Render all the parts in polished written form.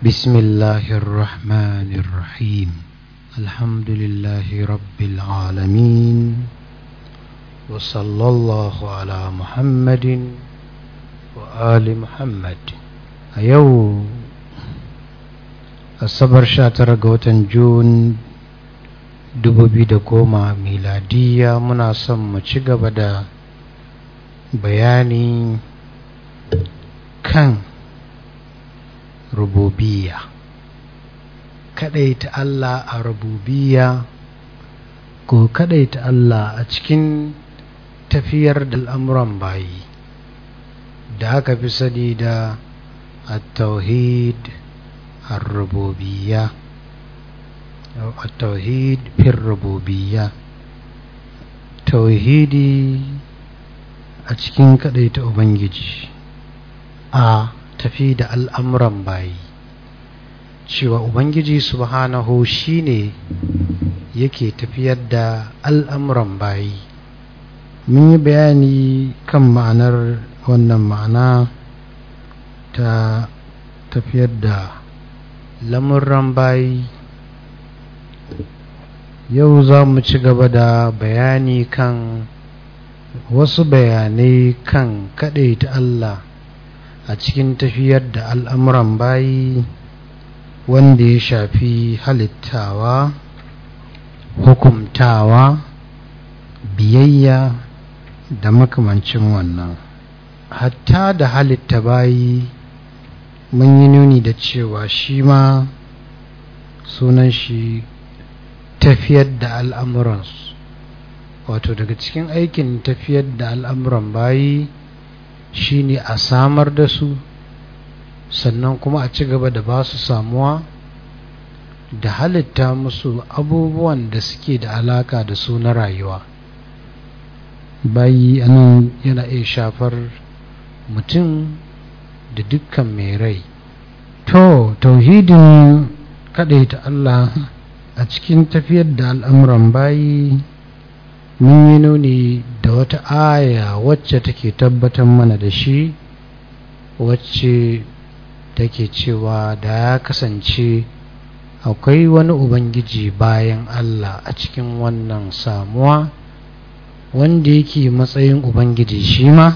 بسم الله الرحمن الرحيم الحمد لله رب العالمين وصلى الله على محمد وآل محمد. أيو الصبر شاتر قوتن جون 2010 miladiya muna son mu ci gaba da bayani kan rububiyya, kadaita Allah a rububiyya ko kadaita Allah a cikin tafiyar da al'amuran bayi da aka fi sani da at-tauhid ar-rububiyya at-tauhid fi rububiyya, tauhidi a cikin kadaita ubangiji a tafi da al'amuran bayi, cewa ubangiji subhanahu shine yake tafiyar da al'amuran bayi. Mun yi bayani kan ma'anar wannan ma'ana ta tafiyar da lamuran bayi. Yau za mu ci gaba da bayani kan wasu bayanai kan kaɗaita Allah a cikin tafiyar da al'amuran bayi, wanda ya shafi halittawa, hukumtawa, biyayya da makamancin wannan. Hatta da halitta bayi mun yi nuni da cewa shi ma sunan shi tafiyar da al'amuransu, wato daga cikin aikin tafiyar da al'amuran bayi shine a samar da su, sannan kuma a ci gaba da ba su samuwa, da halitta musu abubuwan da suke da alaka da su na rayuwa. Bayi anan yana iya shafar mutum da dukkan mai rai. Tauhidin kadaita Allah a cikin tafiyar da al'amuran bayi, mun yi nuni da wata aya wacce take tabbatar mana da shi, wacce take cewa da ya kasance akwai wani ubangiji bayan Allah a cikin wannan samuwa, wanda yake matsayin ubangiji shi ma,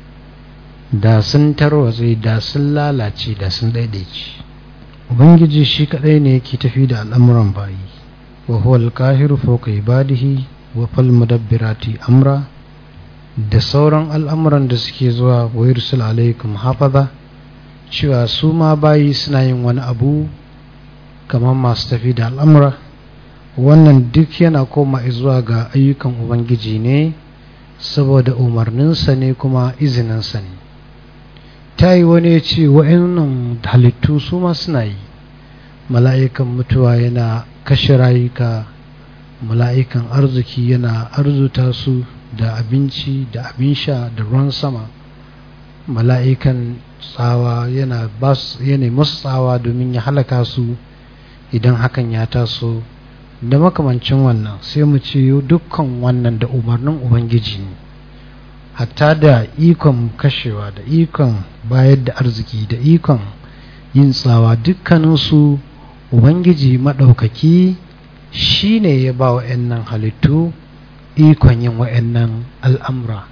da sun tarwatse, da sun lalace, da sun daidaici. Ubangiji shi kadai ne yake tafi da al'amuran bayi, wa huwa al-qahiru fawqa ibadihi wa fal mudabbirati amra, da sauran al'amuran da suke zuwa wa yursil alaikum hafaza, cewa su ma bayi suna yin wani abu kamar masu tafi da al'amura. Wannan duk yana koma zuwa ga ayyukan ubangiji ne, saboda umarninsa ne kuma izininsa ne. Ta yi wani ya ce wa'annan halittu su ma suna yi, mala'ikan mutuwa yana kashe rayuka, mala'ikan arziki yana arzuta su da abinci da abin sha da ruwan sama, mala'ikan tsawa yana musu tsawa domin ya halaka su idan hakan ya taso, da makamancin wannan. Sai mu ce dukkan wannan da umarnin ubangiji ne, hatta da ikon kashewa, da ikon bayar da arziki, da ikon yin tsawa, dukkaninsu ubangiji maɗaukaki shi ne ya ba wa'annan halittu ikon yin wa'annan al'amura.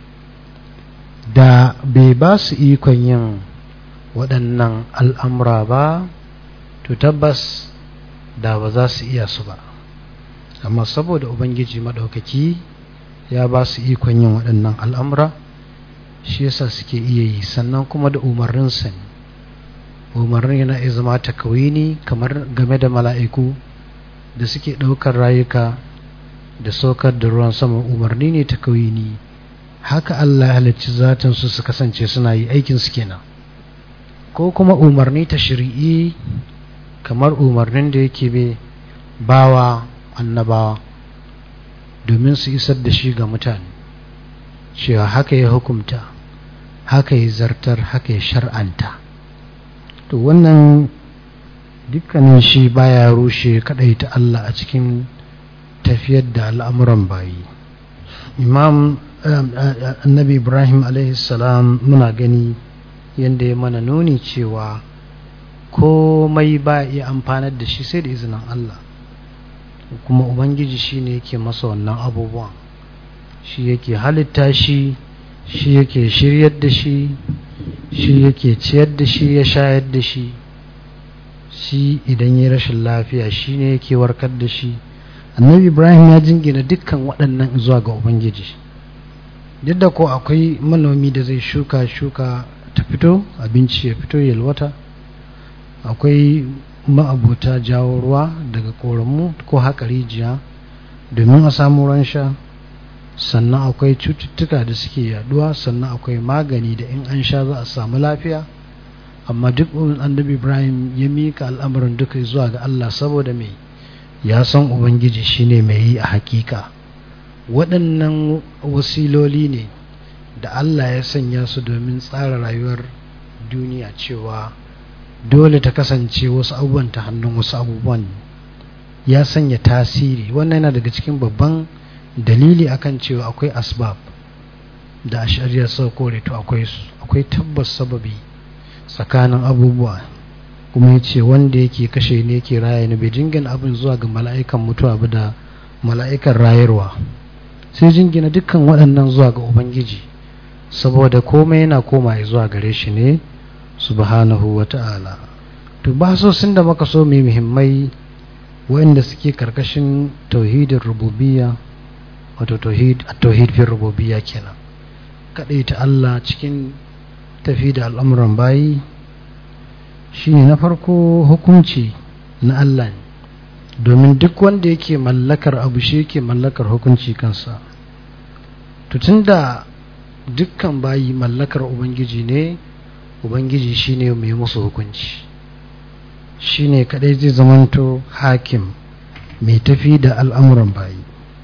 Da bai ba su ikon yin waɗannan al'amura ba, to tabbas da ba za su iya su ba, amma saboda ubangiji maɗaukaki ya ba su ikon yin waɗannan al'amura, shi yasa suke iya yi. Sannan kuma da umarninsa ne. Umarnin yana iya zama takawini, kamar game da mala'iku da suke ɗaukar rayuka da saukar da ruwan sama, umarni ne takawini. Haka Allah ya halicci zatansu su kasance suna yi, aikinsu kenan. Ko kuma umarni ta shari'i, kamar umarnin da yake bai bawa annabawa domin su isar da shi ga mutane, cewa haka ya hukumta, haka ya zartar, haka ya shar'anta. To wannan dukkanin shi baya rushe kadaita Allah a cikin tafiyar da al'amuran bayi. Annabi Ibrahim alaihi salam muna gani yadda ya mana nuni cewa komai ba iya amfanar da shi sai da izinin Allah, kuma ubangiji shine yake masa wannan abubuwan, shi yake halitta shi, shi yake shiryar da shi, shi yake ciyar da shi, ya shayar da shi, shi idan ya rashin lafiya shi ne yake warkar da shi. Annabi Ibrahim ya jingina dukkan waɗannan zuwa ga ubangiji. Duk da ko akwai manomi da zai shuka ta fito, abinci ya fito yalwata, akwai ma'abuta jawo ruwa daga koramu ko haƙa rijiya domin a samu ruwan sha, sannan akwai cututtuka da suke yaduwa, sannan akwai magani da in an sha za a samu lafiya. Amma duk annabi Ibrahim ya mika al'amarin duka zuwa ga Allah saboda me ya san ubangiji shine mai yi a hakika. Waɗannan wasiloli ne da Allah ya sanya su domin tsara rayuwar duniya, cewa dole ta kasance wasu abubuwan ta hannun wasu abubuwan, ya sanya tasiri. Wannan yana daga cikin babban dalili akan cewa akwai asbab da a shari'a sau kore, to akwai tabbas sababi tsakanin abubuwa. Kuma ya ce wanda yake kashe ne yake raya ne, bai jingina abin zuwa ga mala'ikan mutuwa ba da mala'ikan rayarwa, sai jingina dukkan waɗannan zuwa ga ubangiji, saboda komai yana koma zuwa gare shi ne subhanahu wa ta'ala. To ba so sun da maka so mai muhimmai waɗanda suke karkashin tauhidin rububiyya, wato tauhid fi rububiyya kenan, ta Allah cikin tafi da al'amuran bayi. Shine na farko hukunci na Allah ne, domin duk wanda yake mallakar abu shi yake mallakar hukunci kansa. To tunda dukkan bayi mallakar ubangiji ne, ubangiji shine mai musu hukunci, shine kadai zai zamanto hakim, mai tafi da al'amuran bayi.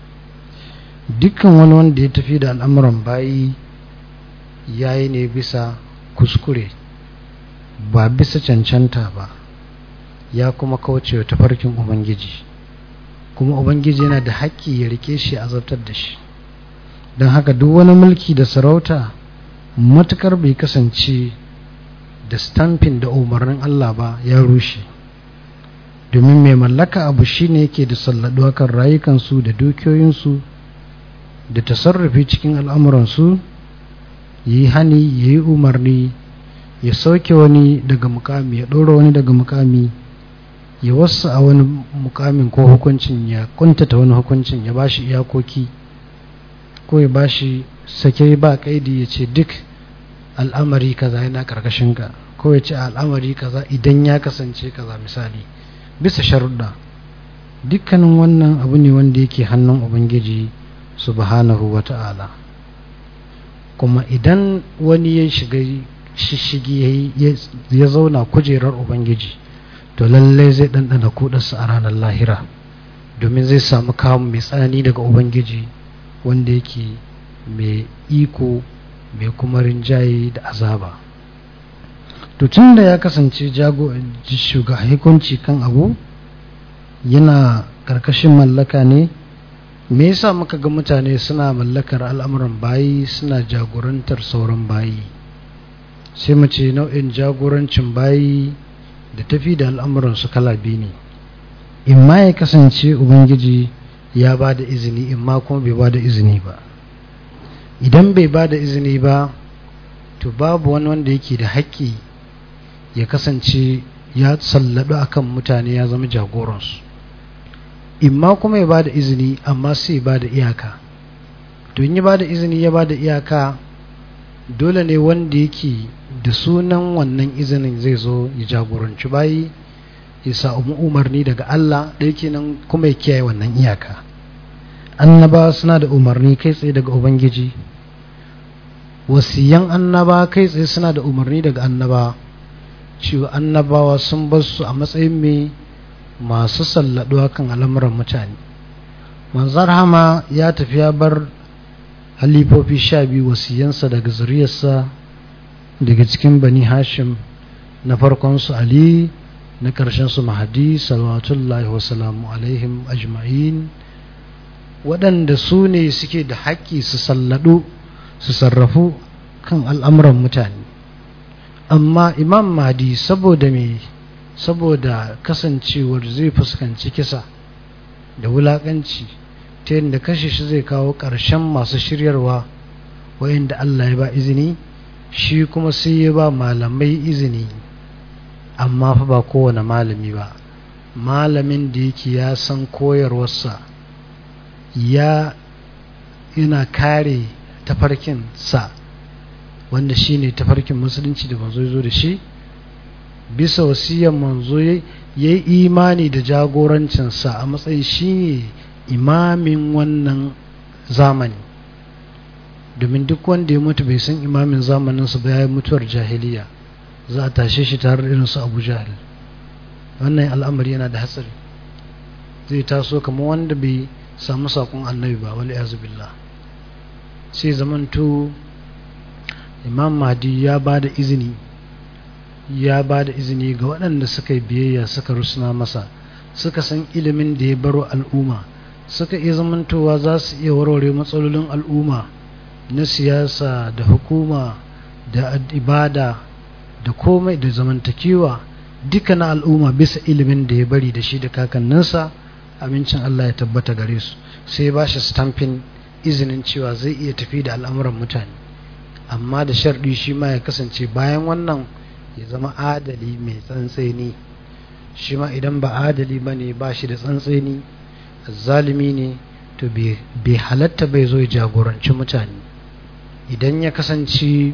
Dukkan wani wanda ya tafi da al'amuran bayi yayi ne bisa kuskure, ba bisa cancanta ba, ya kuma kaucewa tafarkin ubangiji, kuma ubangiji yana da haƙƙi ya rike shi, azabtar da shi. Don haka duk wani mulki da sarauta matukar bai kasance da stampin da umarnin Allah ba, ya rushe. Domin mai mallaka abu shine yake da salladuwa kan rayukansu da dukiyoyinsu da tasarrufi cikin al'amuransu, yi hani, ya yi umarni, ya sauke wani daga mukami, ya ɗora wani daga mukami, ya wasu a wani mukamin ko hukuncin, ya kuntata wani hukuncin, ya bashi iyakoki, ko ya bashi sake ba kaidi, ya ce duk al'amari kaza yana karkashin ka, ko ya ce al'amari kaza idan ya kasance kaza, misali bisa sharuɗa. Dukkanin wannan abu ne wanda yake hannun ubangiji subhanahu wa ta'ala. Kuma idan wani ya shiga shishigi ya zauna kujerar ubangiji, to lallai zai ɗanɗana kudarsa a ranar lahira, domin zai samu kamun mai tsanani daga ubangiji wanda yake mai iko, mai kuma rinjaye da azaba. To tun da ya kasance hukunci kan abu yana karkashin mallaka ne, me yasa muka ga mutane suna mallakar al'amuran bayi, suna jagorantar sauran bayi? Sai mu ce nau'in jagorancin bayi da tafi da al'amuransu kala biyu ne. In ma ya kasance ubangiji ya ba da izini, in ma kuma bai ba da izini ba. Idan bai ba da izini ba, to babu wani wanda yake da haƙƙi ya kasance ya salladu akan mutane, ya zama jagoransu. Imma kuma ya ba da izini, amma sai ba da iyaka. To in ya ba da izini, ya ba da iyaka, dole ne wanda yake da sunan wannan izinin zai zo ya jagoranci bayi, ya sa umarni daga Allah da yake nan, kuma ya kiyaye wannan iyaka. Annaba suna da umarni kai tsaye daga ubangiji, wasiyan annaba kai tsaye suna da umarni daga annaba, cewa annabawa sun bar su a matsayin mai masu salladuwa kan al'amuran mutane. Manzar Hama ya tafi ya bar halifofi 12 wasiyansa daga zuriyarsa, daga cikin bani Hashim, na farkon su Ali, na ƙarshen su Mahdi salawatullahi wasalamu alaihim ajma'in, waɗanda su ne suke da haƙƙi su salladu, su sarrafu kan al'amuran mutane. Amma Imam Mahdi saboda mai saboda kasancewar zai fuskanci kisa da wulakanci ta yadda kashe shi zai kawo ƙarshen masu shiryarwa wayanda Allah ya ba izini, shi kuma sai ya ba malamai izini, amma fa ba kowane malami ba, malamin da yake ya san koyarwarsa yana kare tafarkin sa wanda shine tafarkin musulunci da manzo ya zo da shi, bisa wasiyar manzo ya yi imani da jagorancinsa a matsayin shine imamin wannan zamani, domin duk wanda ya mutu bai san imamin zamaninsa ba ya yi mutuwar jahiliya, za a tashe shi tare da irinsu Abu Jahil. Wannan al'amari yana da hatsari, zai taso kamar wanda bai samu sakon annabi ba, wal iyazu billah. sai zamanto Imam Mahdi ya ba da izini ga waɗanda suka yi biyayya, suka rusuna masa, suka san ilimin da ya baro al'umma, suka iya zamantowa za su iya warware matsalolin al'umma na siyasa da hukuma da ibada da komai da zamantakewa duka na al'umma bisa ilimin da ya bari da shi da kakanninsa. Amincin Allah ya tabbata gare su, sai ba shi stamping izinin cewa zai iya tafi da al'amuran mutane, amma da sharɗi shi ma ya kasance bayan wannan ya zama adali mai tsantseni. Shi ma idan ba adali ba ne, ba shi da tsantseni, zalimi ne, to bai halatta bai zo ya jagoranci mutane. Idan ya kasance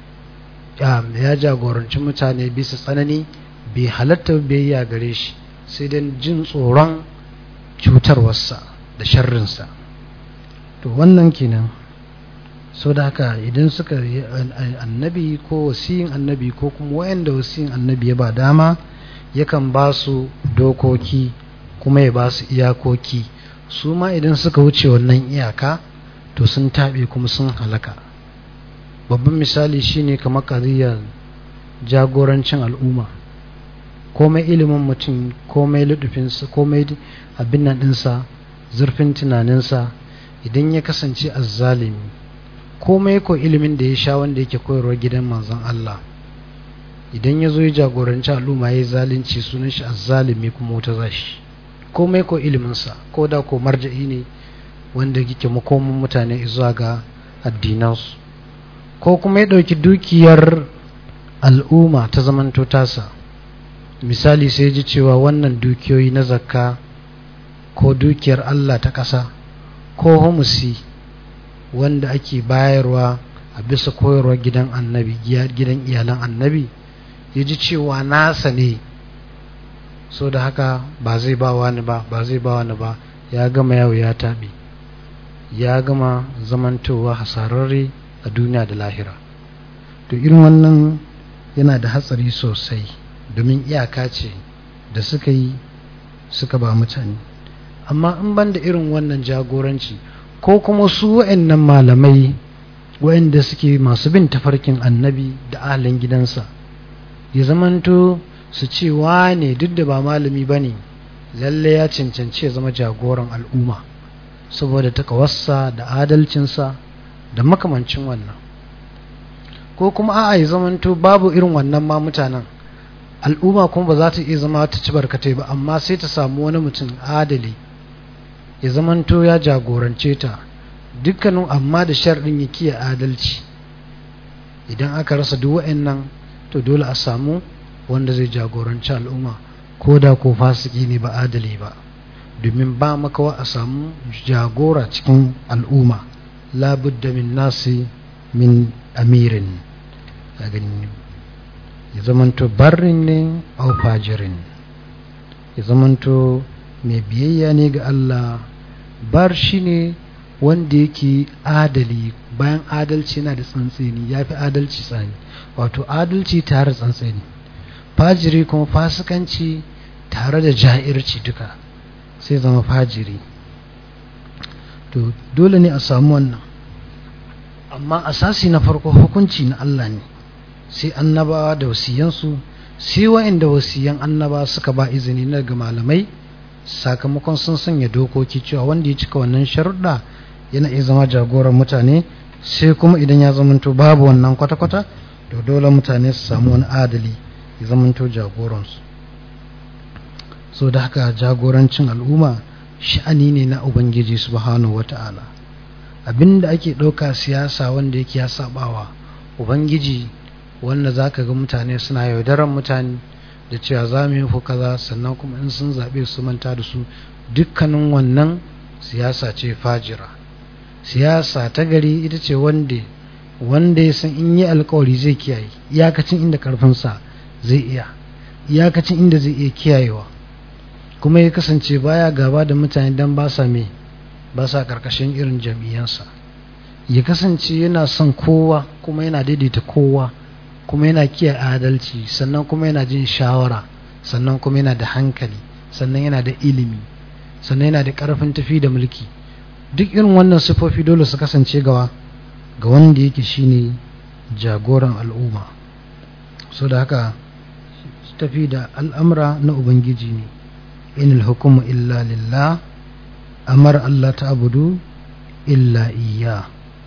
ya jagoranci mutane bisa tsanani, bai halatta biyayya gare shi sai dan jin tsoron cutarwarsa da sharrinsa. To wannan kenan. So da haka idan suka yi annabi ko wasiyin annabi ko kuma wayanda wasiyin annabi ya ba dama, yakan ba su dokoki kuma ya ba su iyakoki, su ma idan suka wuce wannan iyaka to sun taɓe kuma sun halaka. Babban misali shine kamar qadiyar jagorancin al'umma, komai ilimin mutum, komai ludufinsa, komai abin nan ɗinsa, zurfin tunaninsa, idan ya kasance azzalimi, komai ko ilimin da ya sha wanda yake koyarwa gidan manzon Allah, idan ya zo ya jagoranci al'umma ya yi zalunci, sunan shi azzalimi kuma wuta zashi. Komai ko iliminsa, ko da ko marja'i ne wanda yake makomin mutane zuwa ga addinansu, ko kuma ya ɗauki dukiyar al'umma ta zamanto tasa. Misali sai ji cewa wannan dukiyoyi na zakka ko dukiyar Allah ta ƙasa ko humusi wanda ake bayarwa a bisa koyarwar gidan annabi, gidan iyalan annabi, ya ji cewa nasa ne, so da haka ba zai ba wani ba, ya gama yawo ya taɓe, ya gama zamantowa hasararre a duniya da lahira. To irin wannan yana da hatsari sosai, domin iyaka ce da suka ba mutane. Amma in ban da irin wannan jagoranci, ko kuma su wa'annan malamai wa'anda suke masu bin tafarkin annabi da ahalin gidansa, ya zamanto su ce wane duk da ba malami ba ne, lalle ya cancanci ya zama jagoran al'umma saboda takawarsa da adalcinsa da makamancin wannan. Ko kuma a'a ya zamanto babu irin wannan ma mutanen, al'umma kuma ba za ta iya zama ta ci barkatai ba, amma sai ta samu wani mutum adali ya zamanto ya jagorance ta dukkanin, amma da sharɗin ya kiyaye adalci. Idan aka rasa duk wa'annan, to dole a samu wanda zai jagoranci al'umma, ko da ko fasiki ne ba adali ba, domin ba makawa a samu jagora cikin al'umma. Labudda min nasi min amirin, ya zamanto barrin ne au fajirin, ya zamanto mai biyayya ne ga Allah. Bar shi ne wanda yake adali, bayan adalci yana da tsantseni, ya fi adalci tsani, wato adalci tare da tsantseni. Fajiri kuma fasikanci tare da ja'irci duka sai zama fajiri. To dole ne a samu wannan, amma asasi na farko hukunci na Allah ne, sai annabawa da wasiyansu, sai wa'inda wasiyan annaba suka ba izini na ga malamai, sakamakon sun sanya dokoki cewa wanda ya cika wannan sharuɗa yana iya zama jagoran mutane. Sai kuma idan ya zamanto babu wannan kwata-kwata, to dole mutane su samu wani adali ya zamanto jagoransu. so da haka jagorancin al'umma sha'ani ne na ubangiji subhanahu wata'ala. Abinda ake ɗauka siyasa wanda yake ya sabawa ubangiji, wanda zaka ga mutane suna yaudaran mutane da cewa za mu yi kaza, sannan kuma in sun zaɓe su manta da su, dukkanin wannan siyasa ce fajira. Siyasa ta gari ita ce wanda ya san in yi alkawari zai kiyaye iyakacin inda karfinsa zai iya, iyakacin inda zai iya kiyayewa, kuma ya kasance baya gaba da mutane don ba sa karkashin irin jam'iyyansa. Ya kasance yana son kowa kuma yana daidaita kowa, kuma yana kiyaye adalci, sannan kuma yana jin shawara, sannan kuma yana da hankali, sannan yana da ilimi, sannan yana da karfin tafi da mulki. Duk irin wannan sifofi dole su kasance ga wanda yake shine jagoran al'umma. So da haka tafi da al'amura na ubangiji ne. Inal hukumu illa lillah, amar Allah ta'budu illa iyya.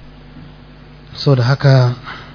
So da haka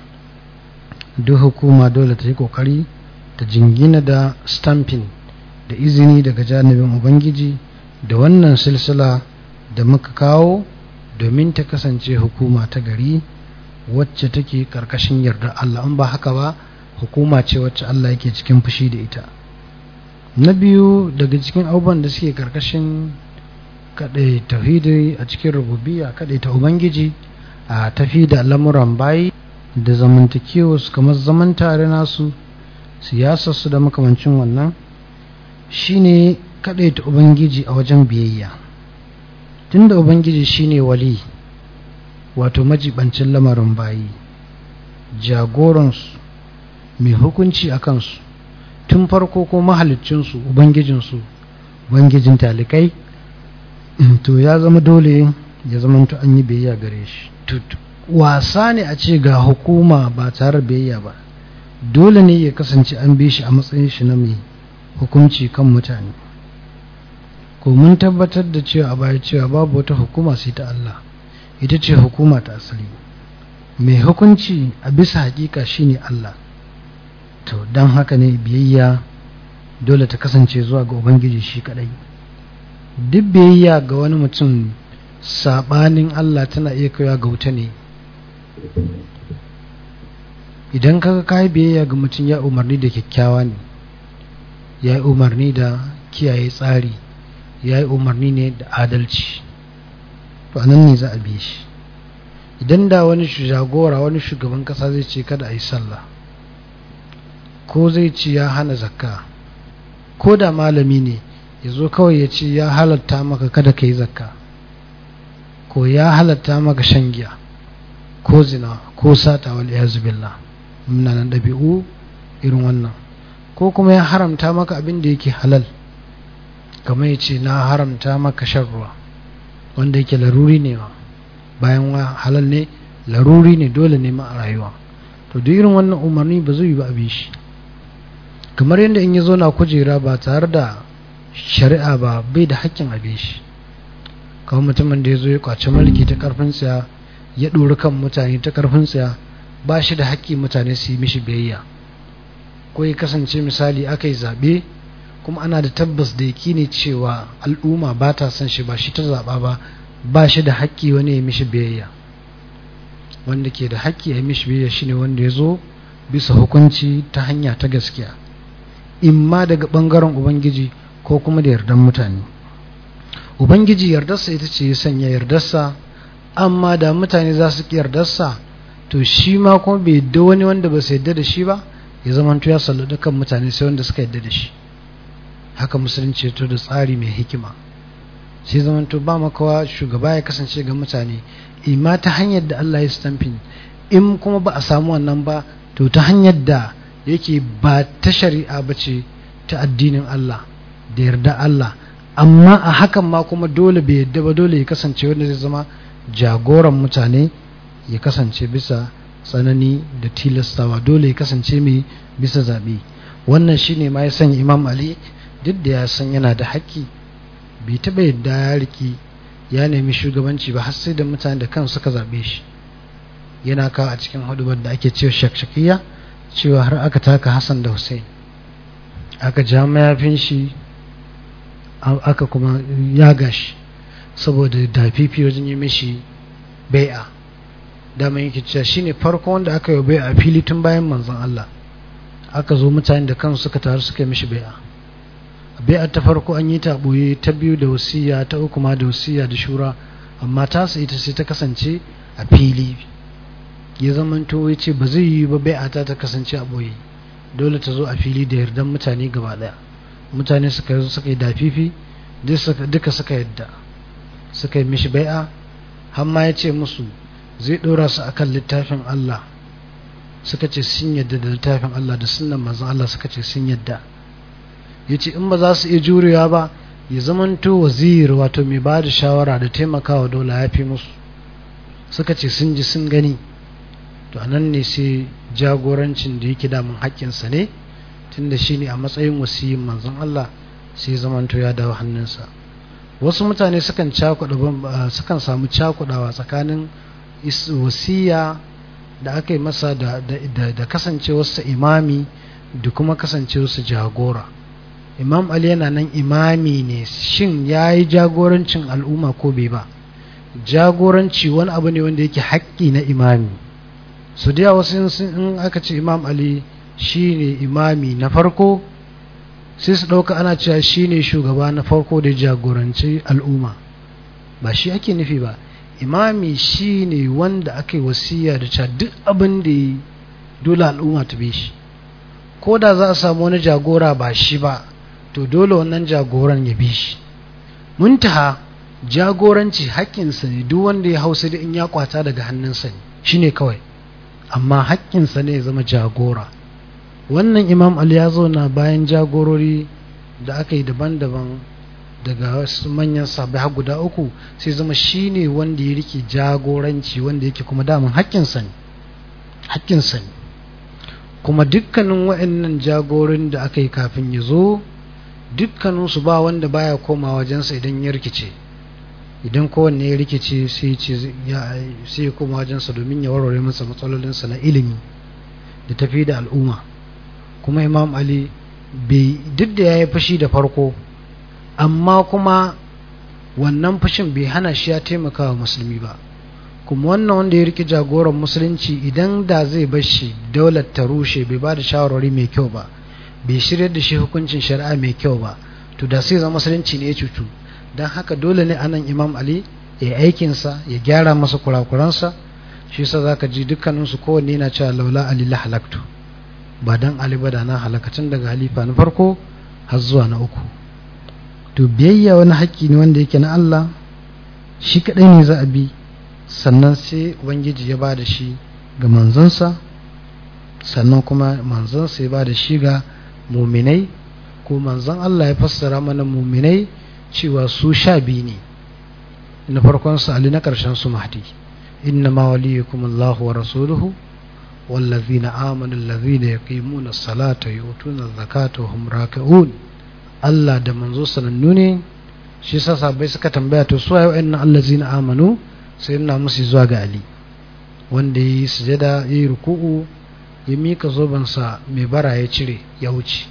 duk hukuma dole ta yi kokari ta jingina da stamping da izini daga janibin ubangiji da wannan silsila da muka kawo, domin ta kasance hukuma ta gari wacce take karkashin yarda Allah. In ba haka ba, hukuma ce wacce Allah yake cikin fushi da ita. Na biyu daga cikin abubuwan da suke karkashin kadai tauhidi a cikin rububiyya, kadai ta ubangiji a tafi da lamuran bayi da zamantakewa su, kamar zaman tare nasu, siyasar su da makamancin wannan, shine kadai ta ubangiji a wajen biyayya. Tunda ubangiji shine wali, wato majibancin lamarin bayi, jagoransu, mai hukunci a kansu tun farko, ko mahaliccinsu, ubangijin talikai, to ya zama dole ya zama to an yi biyayya gare shi. Wasa ne a ce ga hukuma ba tare biyayya ba. Dole ne ya kasance an bi shi a matsayin shi na mai hukunci kan mutane. Ko mun tabbatar da cewa a baya cewa babu wata hukuma sai ta Allah, ita ce hukuma ta asali. Mai hukunci a bisa hakika shine Allah. To don haka ne biyayya dole ta kasance zuwa ga ubangiji shi kadai. Duk biyayya ga wani mutum sabanin Allah tana iya kaiwa ga wuta ne. Idan kaga kai biyayya ga mutum ya umarni da kyakkyawa ne, ya yi umarni da kiyaye tsari, ya yi umarni ne da adalci, to anan ne za a bi shi. Idan da wani jagora, wani shugaban kasa zai ce kada a yi sallah, ko zai ce ya hana zakka, ko da malami ne ya zo kawai ya ce ya halatta maka kada ka yi zakka, ko ya halatta maka shan giya ko zina ko sata wal iyazu billah, muna nan ɗabi'u irin wannan, ko kuma ya haramta maka abin da yake halal, kamar ya ce na haramta maka shan ruwa wanda yake laruri ne ma, bayan halal ne laruri ne, dole ne ma a rayuwa. To duk irin wannan umarni ba zai yi ba abin shi. Kamar yadda in ya zo na kujera ba tare da shari'a ba, bai da haƙƙin abin shi. Kawai mutumin da ya zo ya kwace mulki ta karfin tsaya, ya ɗori kan mutane ta karfin tsaya, ba shi da haƙƙi mutane su yi mishi biyayya. Ko ya kasance misali aka yi zaɓe, kuma ana da tabbas da ne cewa al'umma ba ta son shi, ba shi ta zaɓa ba, ba shi da haƙƙi wani ya mishi biyayya. Wanda ke da haƙƙi ya mishi biyayya shine wanda ya zo bisa hukunci ta hanya ta gaskiya, imma daga ɓangaren ubangiji ko kuma da yardan mutane. Ubangiji yardarsa ita ce ya sanya yardarsa, amma da mutane za su ƙi yardarsa, to shi ma kuma bai yadda wani wanda ba su yadda da shi ba ya zama ya sallu dukkan mutane sai wanda suka yadda da shi. Haka musulunci to da tsari mai hikima, sai zama to ba makawa shugaba ya kasance ga mutane imma ta hanyar da Allah ya stamping, in kuma ba a samu wannan ba, to ta hanyar da yake ba ta shari'a ba ce, ta addinin Allah da yarda Allah, amma a hakan ma kuma dole bai yadda ba, dole ya kasance wanda zai zama jagoran mutane, ya kasance bisa tsanani da tilastawa, dole ya kasance mai bisa zaɓe. Wannan shine ma ya sanya Imam Ali, duk da ya san yana da haƙƙi, bai taɓa yadda ya riki ya nemi shugabanci ba har sai da mutane da kan suka zaɓe shi. Yana kawo a cikin hudubar da ake cewa shakshakiyya, cewa har aka taka Hassan da Hussein, aka ja mayafin shi aka kuma yaga shi saboda dafifi wajen yi mishi bai'a. Dama yake cewa shine farko wanda aka yi bai'a fili tun bayan manzon Allah. Aka zo mutane da kansu suka taru suka yi mishi bai'a. Bai'a ta farko an yi ta boye, ta biyu da wasiya, ta uku ma da wasiya da shura, amma ta sai ita sai ta kasance a fili. Ya zamanto ya ce ba zai yi ba bai'a ta kasance a boye, dole ta zo a fili da yardan mutane gaba daya. Mutane suka zo suka yi dafifi, duka suka yadda, suka yi mishi bai'a. Har ma ya ce musu zai ɗora su akan littafin Allah, suka ce sun yadda da littafin Allah da sunnan manzon Allah, suka ce sun yadda. Ya ce in ba za su iya jurewa ba, ya zamanto wazir, wato mai ba da shawara da taimakawa dole ya fi musu. Suka ce sun ji sun gani. To anan ne sai jagorancin da yake damun haƙƙinsa ne, tunda shi ne a matsayin wasiyin manzon Allah, sai zamanto ya dawo hannunsa. Wasu mutane sukan samu cakudawa tsakanin wasiya da aka yi masa da kasancewarsa imami da kuma kasancewarsa jagora. Imam Ali yana nan imami ne, shin ya yi jagorancin al'umma ko bai ba? Jagoranci wani abu ne wanda yake haƙƙi na imami. Su da wasu in aka ce Imam Ali shi ne imami na farko, sai su ɗauka ana cewa shi ne shugaba na farko da jagoranci al'umma. Ba shi ake nufi ba. Imami shi ne wanda aka yi wasiya da cewa duk abin da yi dole al'umma ta bi shi. Ko da za a samu wani jagora ba shi ba, to dole wannan jagoran ya bi shi. Muntaha jagoranci haƙƙinsa ne, duk wanda ya hausa da in ya kwata daga hannunsa ne, shi ne kawai. Amma haƙƙinsa ne ya zama jagora. Wannan Imam Ali ya zauna bayan jagorori da aka yi daban-daban daga wasu manyan sahabbai har guda uku, sai zama shi ne wanda ya rike jagoranci, wanda yake kuma daman haƙƙinsa ne. Kuma dukkanin waɗannan jagorin da aka yi kafin ya zo, dukkaninsu ba wanda baya koma wajensa idan ya rikice. Idan kowanne ya rikice sai ya koma wajensa domin ya warware masa matsalolinsa na ilimi da tafi da al'umma. Kuma Imam Ali duk da ya yi fushi da farko, amma kuma wannan fushin bai hana shi ya taimaka wa musulmi ba. Kuma wannan wanda ya riƙe jagoran musulunci, idan da zai bar shi daular ta rushe, bai ba da shawarwari mai kyau ba, bai shirya da shi hukuncin shari'a mai kyau ba, to da sai zama musulunci ne ya cutu. Don haka dole ne anan Imam Ali ya yi aikinsa, ya gyara masa kurakuransa. Shi sa za ka ji dukkaninsu kowanne yana cewa laula Ali la halaktu, ba dan Ali ba da na halakacin daga halifa na farko har zuwa na uku. To biyayya wani haƙƙi ne wanda yake na Allah, shi kaɗai ne za a bi, sannan sai Ubangiji ya ba da shi ga manzansa, sannan kuma manzansa ya ba da shi ga muminai, ko manzan Allah ya fassara mana muminai cewa su 12 ne. Na farkon su Ali, na ƙarshen su Mahdi. Inna ma waliyukum Allahu wa rasuluhu wallazina amanu allazina yaqimuna as-salata yu'tuna az-zakata wa hum raki'un. Allah da manzo sanannu ne. Shi yasa sahabbai suka tambaya, to su waye wa'annan allazina amanu? Sai ina musu zuwa ga Ali, wanda yi sujada, yi ruku'u, ya mika zobansa mai bara ya cire ya wuce,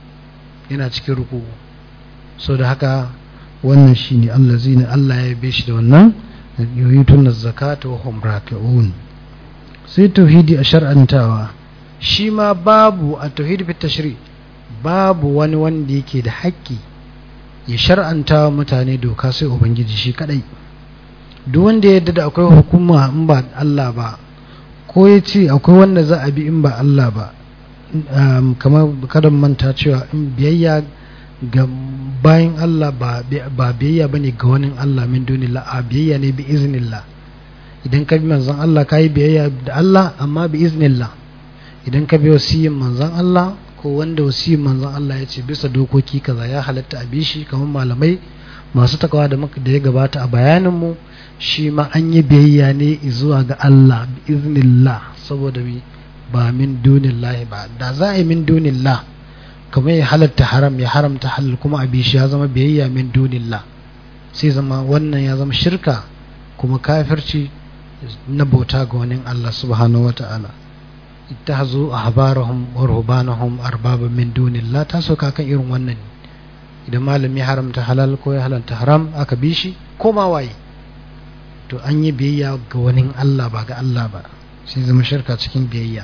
yana cikin ruku'u. So da haka wannan shine allazina, Allah ya yabe shi da wannan, yu'tuna az-zakata wa hum raki'un. Sai tauhidi a shar'antawa, shi ma babu a tauhidi fi tashri, babu wani wanda yake da haƙƙi ya shar'anta wa mutane doka sai Ubangiji shi kadai. Duk wanda ya yarda da akwai hukuma in ba Allah ba, ko ya ce akwai wanda za a bi in ba Allah ba, kamar kadan manta cewa in biyayya ga bayan Allah ba biyayya bane ga wani Allah min dunillah, a biyayya ne bi iznillah. Idan ka bi manzon Allah ka yi biyayya da Allah, amma bi iznillah. Idan ka bi wasiyin manzon Allah, ko wanda wasiyin manzon Allah ya ce bisa dokoki kaza ya halatta a bi shi, kamar malamai masu takawa da ya gabata a bayaninmu, shi ma an yi biyayya ne zuwa ga Allah bi iznillah, saboda ba min dunillahi ba. Da za a yi min dunillah, kamar ya halatta haram ya haramta halal, kuma a bi shi ya zama biyayya min dunillah, sai zama wannan ya zama shirka kuma kafirci na bauta ga wani Allah subhanahu wa ta'ala. Ittahazu ahbarahum wa ruhbanahum arbaba min dunillah, ta sauka kan irin wannan. idan malami haramta halal ko ya halanta haram aka bi shi ko ma waye to an yi biyayya ga wani Allah ba ga Allah ba, sai zama shirka cikin biyayya.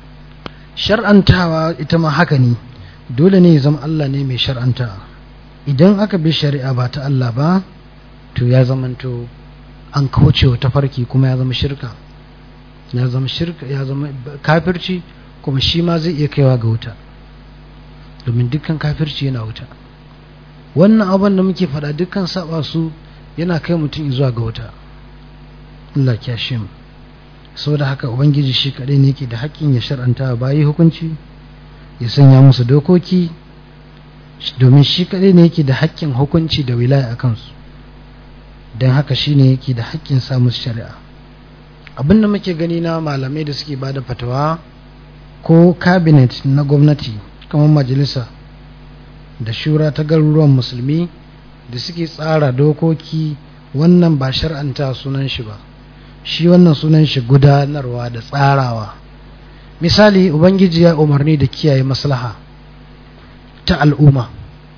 Shar'antawa ita ma haka ne, dole ne ya zama Allah ne mai shar'antawa. Idan aka bi shari'a ba ta Allah ba to ya zamanto an kauce wa tafarki kuma ya zama shirka, ya zama kafirci, kuma shi ma zai iya kaiwa ga wuta, domin dukkan kafirci yana wuta. Wannan abin da muke faɗa dukkan saba su yana kai mutum zuwa ga wuta. Allah ya shi mu. Saboda haka ubangiji shi kadai ne yake da haƙƙin ya shar'anta bayi hukunci, ya sanya musu dokoki, domin shi kadai ne yake da haƙƙin hukunci da wilaya a kansu. Don haka shi ne yake da haƙƙin sa musu shari'a. Abin da muke gani na malamai da suke bada fatawa ko cabinet na gwamnati kamar majalisa da shura ta garuruwan musulmi da suke tsara dokoki, wannan ba shar'anta sunan shi ba, shi wannan sunan shi gudanarwa da tsarawa. Misali, ubangiji ya umarni da kiyaye maslaha ta al'umma,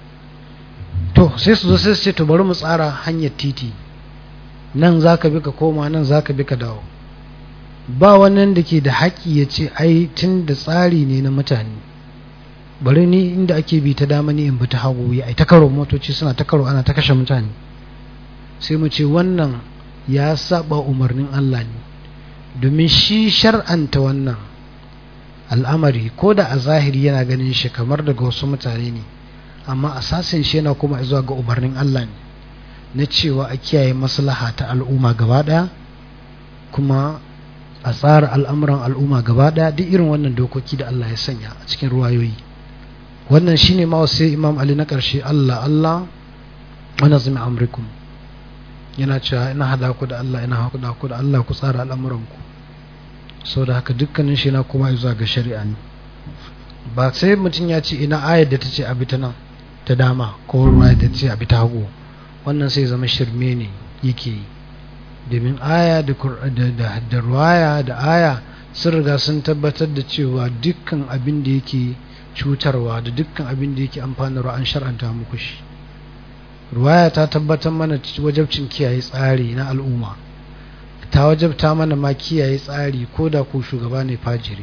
to sai su zo sai su ce to bari mu tsara hanyar titi, nan zaka bi ka koma, nan zaka bi ka dawo. Ba wannan da ke da haƙƙi ya ce ai tun da tsari ne na mutane, bari ni inda ake bi ta dama ni in bi ta hagu, ya ai ta karo motoci suna ta karo ana ta kashe mutane. Sai mu ce wannan ya saba umarnin Allah ne, domin shi shar'anta wannan al'amari ko da a zahiri yana ganin shi kamar daga wasu mutane ne, amma asasin shi yana kuma zuwa ga umarnin Allah ne na cewa a kiyaye maslaha ta al'umma gaba daya, kuma a tsara al'amuran al'umma gaba daya. Duk irin wannan dokoki da Allah ya sanya a cikin ruwayoyi, wannan shine ma sai Imam Ali na ƙarshe, Allah wa nazmi amrikum, yana cewa ina hada ku da Allah, ina hada ku da Allah, ku tsara al'amuranku. Saboda haka dukkanin shi na kuma zuwa ga shari'a ne, ba sai mutum ya ce ina ayar da ta ce abi ta nan ta dama ko ruwa da ta ce abi ta hagu, wannan sai zama shirme ne yake yi, domin aya da ruwaya da aya sun riga sun tabbatar da cewa dukkan abin da yake cutarwa da dukkan abin da yake amfanarwa an shar'anta muku shi. Ruwaya ta tabbatar mana wajabcin kiyaye tsari na al'umma, ta wajabta mana ma kiyaye tsari ko da ko shugaba ne fajiri.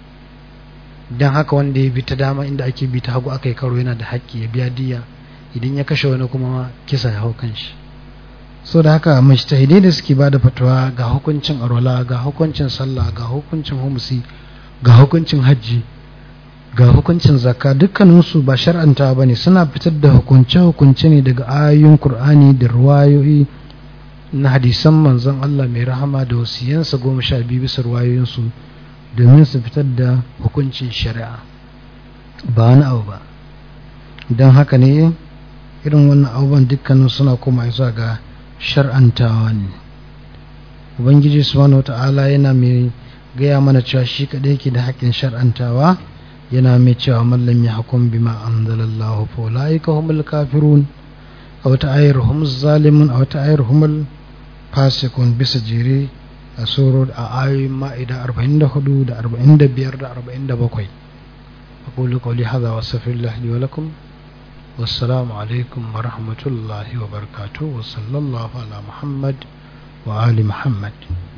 Don haka wanda ya bi ta dama inda ake bi ta hagu aka yi karo yana da haƙƙi ya biya diya, idan ya kashe wani kuma kisa ya hau kanshi. So da haka mujtahidai da suke bada fatawa ga hukuncin arwala, ga hukuncin sallah, ga hukuncin humusi, ga hukuncin hajji, ga hukuncin zakka, dukkaninsu ba shar'anta ba ne, suna fitar da hukunce-hukunce ne daga ayoyin Kur'ani da ruwayoyi na hadisan manzon Allah mai rahama da wasiyansa 12 bisa ruwayoyinsu, domin su fitar da hukuncin shari'a ba wani abu ba. Don haka ne irin wannan abubuwan dukkanin suna koma zuwa ga shar'antawa ne. Ubangiji subhanahu wata'ala yana mai gaya mana cewa shi kadai yake da haƙƙin shar'antawa, yana mai cewa man lam yahkum bima anzalallahu fa ulaika humul kafirun, aw ta'ayir humuz zalimun, aw ta'ayir humul fasiqun, bisa jere a surur a ayoyin ma'ida 44 da 45 da 47. aqulu qawli hadha wa astaghfirullahi li wa lakum. Wassalamu alaikum wa rahmatullahi wa barakatuh, wa sallallahu ala Muhammad wa ali Muhammad.